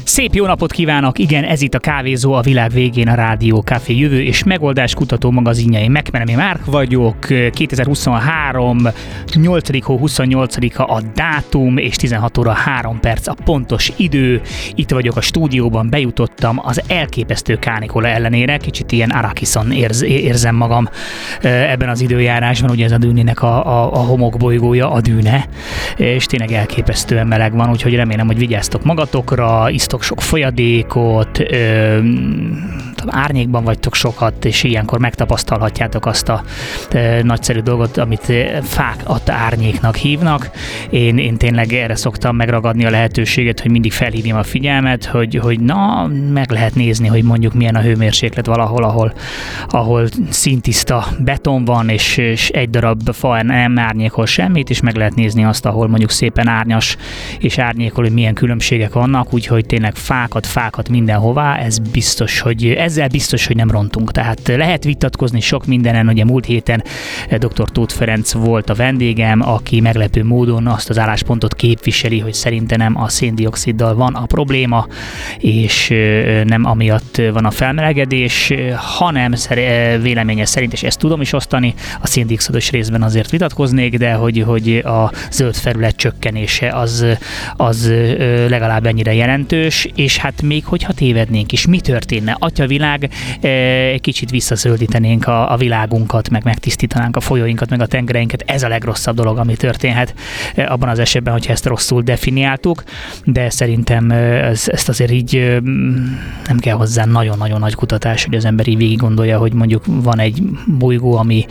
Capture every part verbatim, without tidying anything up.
Szép jó napot kívánok! Igen, ez itt a Kávézó, a világ végén a Rádió Café jövő és megoldás kutató magazinjai. Megmenemi Márk vagyok, kétezer-huszonhárom nyolcadik hó huszonnyolcadika a dátum, és tizenhat óra három perc a pontos idő. Itt vagyok a stúdióban, bejutottam az elképesztő kánikula ellenére, kicsit ilyen Arakiszon érz, érzem magam ebben az időjárásban, ugye ez a Dűnének a, a, a homokbolygója, a Dűne, és tényleg elképesztően meleg van, úgyhogy remélem, hogy vigyáztok magatokra, isztok sok folyadékot, ö, árnyékban vagytok sokat, és ilyenkor megtapasztalhatjátok azt a ö, nagyszerű dolgot, amit fák adta árnyéknak hívnak. Én, én tényleg erre szoktam megragadni a lehetőséget, hogy mindig felhívjam a figyelmet, hogy, hogy na, meg lehet nézni, hogy mondjuk milyen a hőmérséklet valahol, ahol, ahol szintiszta beton van, és, és egy darab fa nem árnyékol semmit, és meg lehet nézni azt, ahol mondjuk szépen árnyas és árnyékol, hogy milyen különbségek vannak, úgyhogy tényleg fákat, fákat mindenhová, ez biztos, hogy ezzel biztos, hogy nem rontunk. Tehát lehet vitatkozni sok mindenen, ugye múlt héten dr. Tóth Ferenc volt a vendégem, aki meglepő módon azt az álláspontot képviseli, hogy szerintem nem a széndioxiddal van a probléma, és nem amiatt van a felmelegedés, hanem véleménye szerint, és ezt tudom is osztani, a széndioxidos részben azért vitatkoznék, de hogy, hogy a zöld felület csökkenése az, az legalább ennyire jelentős, és hát még hogyha tévednénk is, mi történne? Atyavilág, egy kicsit visszazöldítenénk a, a világunkat, meg megtisztítanánk a folyóinkat, meg a tengereinket. Ez a legrosszabb dolog, ami történhet abban az esetben, hogyha ezt rosszul definiáltuk, de szerintem ezt azért így nem kell hozzá nagyon-nagyon nagy kutatás, hogy az ember így végig gondolja, hogy mondjuk van egy bolygó, ami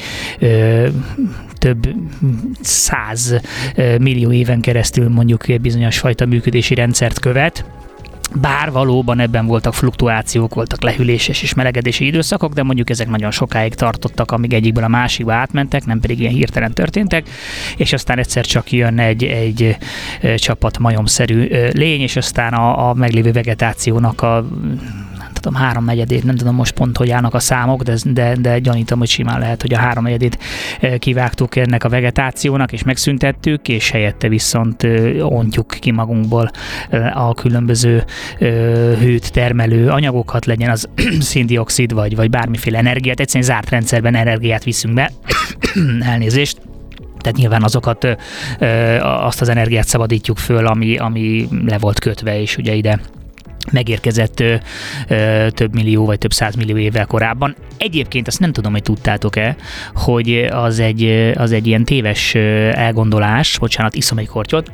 több száz millió éven keresztül mondjuk bizonyos fajta működési rendszert követ, bár valóban ebben voltak fluktuációk, voltak lehűléses és melegedési időszakok, de mondjuk ezek nagyon sokáig tartottak, amíg egyikből a másikba átmentek, nem pedig ilyen hirtelen történtek, és aztán egyszer csak jön egy, egy csapat majomszerű lény, és aztán a, a meglévő vegetációnak a tudom, háromnegyedét, nem tudom most pont, hogy állnak a számok, de, de, de gyanítom, hogy simán lehet, hogy a háromnegyedét kivágtuk ennek a vegetációnak, és megszüntettük, és helyette viszont ontjuk ki magunkból a különböző hőt termelő anyagokat, legyen az széndioxid, vagy, vagy bármiféle energiát, egyszerűen zárt rendszerben energiát viszünk be, elnézést. Tehát nyilván azokat, azt az energiát szabadítjuk föl, ami, ami le volt kötve, és ugye ide megérkezett ö, ö, több millió vagy több százmillió évvel korábban. Egyébként azt nem tudom, hogy tudtátok-e, hogy az egy, az egy ilyen téves elgondolás, bocsánat, iszom egy kortyot,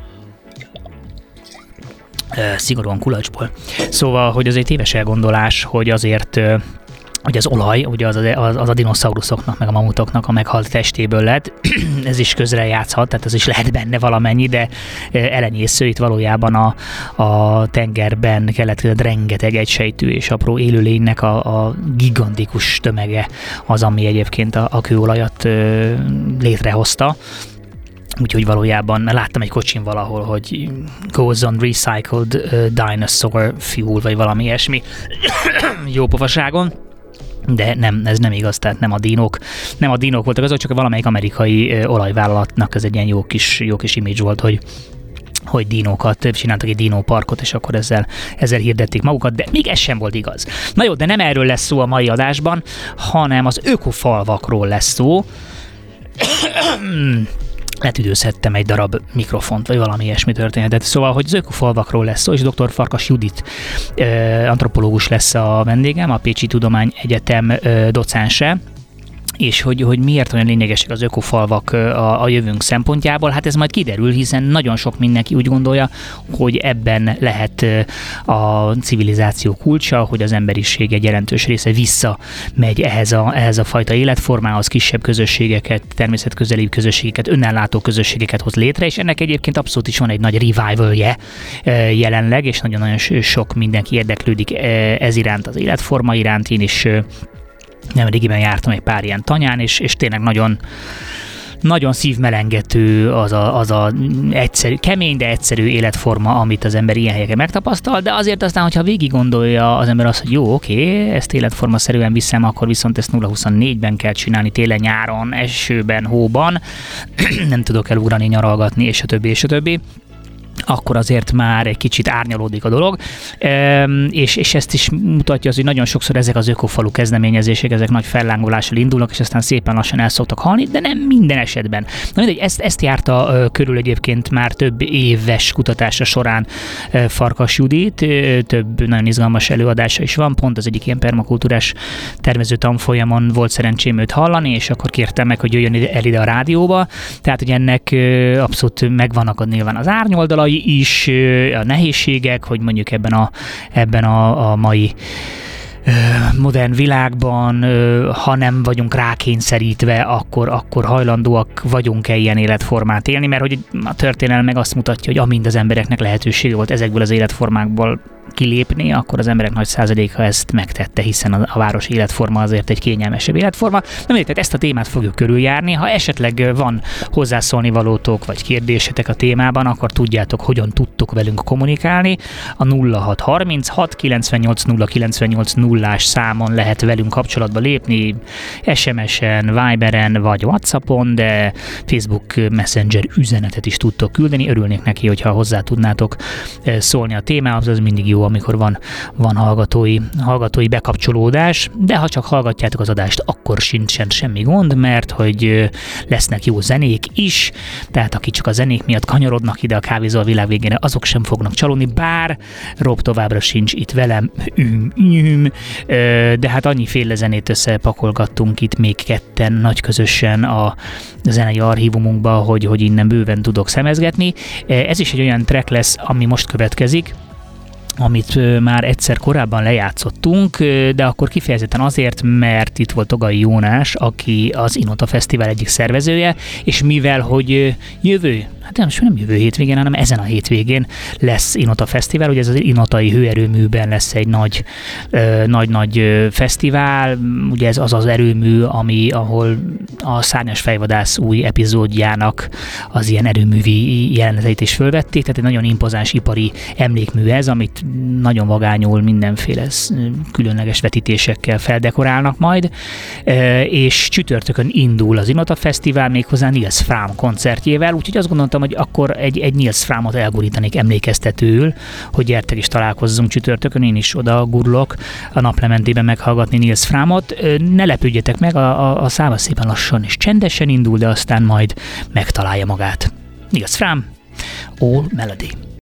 ö, szigorúan kulacsból. Szóval, hogy az egy téves elgondolás, hogy azért ö, hogy az olaj, ugye az, az, az a dinoszauruszoknak, meg a mamutoknak a meghalt testéből lett, ez is közre játszhat, tehát ez is lehet benne valamennyi, de elenyésző, itt valójában a, a tengerben keletkezett rengeteg egysejtű és apró élőlénynek a, a gigantikus tömege az, ami egyébként a, a kőolajat ö, létrehozta. Úgyhogy valójában láttam egy kocsin valahol, hogy goes on recycled uh, dinosaur fuel, vagy valami ilyesmi jó pofaságon. De nem, ez nem igaz, tehát nem a dinók, nem a dinók voltak azok, csak valamelyik amerikai ö, olajvállalatnak ez egy ilyen jó kis, jó kis image volt, hogy hogy dinókat, csináltak egy dinóparkot, és akkor ezzel, ezzel hirdették magukat, de még ez sem volt igaz. Na jó, de nem erről lesz szó a mai adásban, hanem az ökofalvakról lesz szó. Letüdőzhettem egy darab mikrofont, vagy valami ilyesmi történetet. Szóval, hogy az ökofalvakról lesz szó, és dr. Farkas Judit ö, antropológus lesz a vendégem, a Pécsi Tudományegyetem ö, docense, és hogy, hogy miért olyan lényegesek az ökofalvak a, a jövőnk szempontjából, hát ez majd kiderül, hiszen nagyon sok mindenki úgy gondolja, hogy ebben lehet a civilizáció kulcsa, hogy az emberiség egy jelentős része visszamegy ehhez a, ehhez a fajta életformához, kisebb közösségeket, természetközeli közösségeket, önellátó közösségeket hoz létre, és ennek egyébként abszolút is van egy nagy revival-je jelenleg, és nagyon-nagyon sok mindenki érdeklődik ez iránt, az életforma iránt. Én is nemrégiben jártam egy pár ilyen tanyán, és, és tényleg nagyon, nagyon szívmelengető az a, az a egyszerű, kemény, de egyszerű életforma, amit az ember ilyen helyeken megtapasztal, de azért aztán, hogyha végig gondolja az ember azt, hogy jó, oké, ezt életformaszerűen viszem, akkor viszont ezt nulla huszonnégyben kell csinálni, télen, nyáron, esőben, hóban, nem tudok elugrani, nyaralgatni, és a többi, és a többi. akkor azért már egy kicsit árnyalódik a dolog, és, és ezt is mutatja az, hogy nagyon sokszor ezek az ökofalu kezdeményezések, ezek nagy fellángolással indulnak, és aztán szépen lassan el szoktak halni, de nem minden esetben. Na mindegy, ezt, ezt járta körül egyébként már több éves kutatása során Farkas Judit, több nagyon izgalmas előadása is van, pont az egyik ilyen permakultúrás tervező tanfolyamon volt szerencsém őt hallani, és akkor kértem meg, hogy jöjjön el ide a rádióba, tehát hogy ennek abszolút megvannak a nyilván az árnyoldalai is, a nehézségek, hogy mondjuk ebben a, ebben a, a mai modern világban, ha nem vagyunk rákényszerítve, akkor, akkor hajlandóak vagyunk-e ilyen életformát élni, mert hogy a történelem meg azt mutatja, hogy amint az embereknek lehetősége volt ezekből az életformákból kilépni, akkor az emberek nagy százaléka ezt megtette, hiszen a, a város életforma azért egy kényelmesebb életforma. Nem érted, ezt a témát fogjuk körüljárni. Ha esetleg van hozzászólni valótok, vagy kérdésetek a témában, akkor tudjátok, hogyan tudtok velünk kommunikálni. A nulla hat harminc hat kilencvennyolc nulla kilencvennyolc nullás számon lehet velünk kapcsolatba lépni, es em es-en, Viberen vagy WhatsAppon, de Facebook Messenger üzenetet is tudtok küldeni. Örülnék neki, hogyha hozzá tudnátok szólni a témához, az mindig jó, amikor van, van hallgatói, hallgatói bekapcsolódás, de ha csak hallgatjátok az adást, akkor sincsen semmi gond, mert hogy lesznek jó zenék is, tehát akik csak a zenék miatt kanyarodnak ide a Kávézó a világ végére, azok sem fognak csalódni, bár Rob továbbra sincs itt velem, üm, üm, de hát annyiféle zenét összepakolgattunk itt még ketten nagy közösen a zenei archívumunkba, hogy, hogy innen bőven tudok szemezgetni. Ez is egy olyan track lesz, ami most következik, amit már egyszer korábban lejátszottunk, de akkor kifejezetten azért, mert itt volt Togai Jónás, aki az Inota Fesztivál egyik szervezője, és mivel, hogy jövő, hát nem, nem jövő hétvégén, hanem ezen a hétvégén lesz Inota Fesztivál, ugye ez az Inotai Hőerőműben lesz egy nagy, nagy-nagy fesztivál, ugye ez az az erőmű, ami, ahol a Szárnyas fejvadász új epizódjának az ilyen erőművi jeleneteit is fölvették, tehát egy nagyon impozáns ipari emlékmű ez, amit nagyon vagányul mindenféle különleges vetítésekkel feldekorálnak majd, és csütörtökön indul az Inota Fesztivál méghozzá Nils Frahm koncertjével, úgyhogy azt gondoltam, hogy akkor egy, egy Nils Frahmot elgurítanék emlékeztetőül, hogy gyertek és találkozzunk csütörtökön, én is oda gurulok a naplementében meghallgatni Nils Frahmot. Ne lepődjetek meg, a, a, a száma szépen lassan és csendesen indul, de aztán majd megtalálja magát. Nils Frahm, All Melody.